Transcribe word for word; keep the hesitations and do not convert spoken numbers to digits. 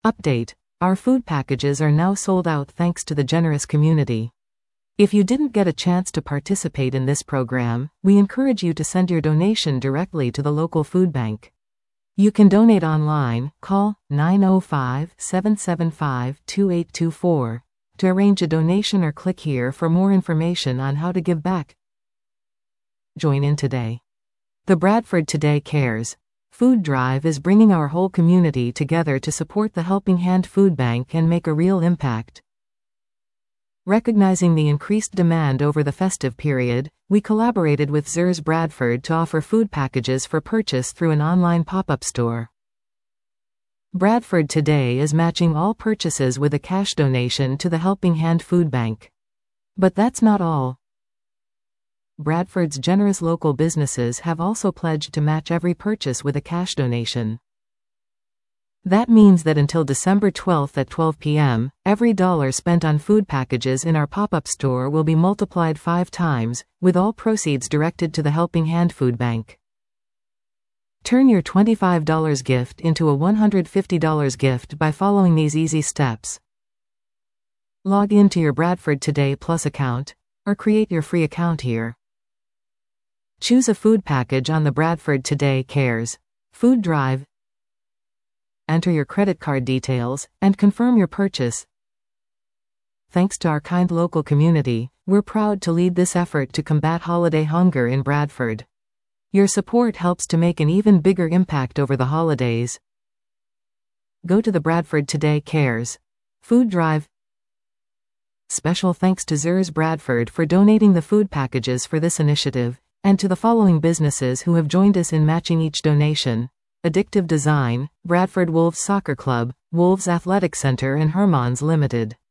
Update: our food packages are now sold out thanks to the generous community. If you didn't get a chance to participate in this program, we encourage you to send your donation directly to the local food bank. You can donate online. Call nine oh five, seven seven five, two eight two four to arrange a donation or click here for more information on how to give back. Join in today. The Bradford Today Cares Food Drive is bringing our whole community together to support the Helping Hand Food Bank and make a real impact. Recognizing the increased demand over the festive period, we collaborated with Zers Bradford to offer food packages for purchase through an online pop-up store. Bradford Today is matching all purchases with a cash donation to the Helping Hand Food Bank. But that's not all. Bradford's generous local businesses have also pledged to match every purchase with a cash donation. That means that until December twelfth at twelve p m, every dollar spent on food packages in our pop-up store will be multiplied five times, with all proceeds directed to the Helping Hand Food Bank. Turn your twenty-five dollar gift into a one hundred fifty dollar gift by following these easy steps. Log in to your Bradford Today Plus account, or create your free account here. Choose a food package on the Bradford Today Cares Food Drive. Enter your credit card details, and confirm your purchase. Thanks to our kind local community, we're proud to lead this effort to combat holiday hunger in Bradford. Your support helps to make an even bigger impact over the holidays. Go to the Bradford Today Cares Food Drive. Special thanks to Zers Bradford for donating the food packages for this initiative, and to the following businesses who have joined us in matching each donation: Addictive Design, Bradford Wolves Soccer Club, Wolves Athletic Center and Hermans Limited.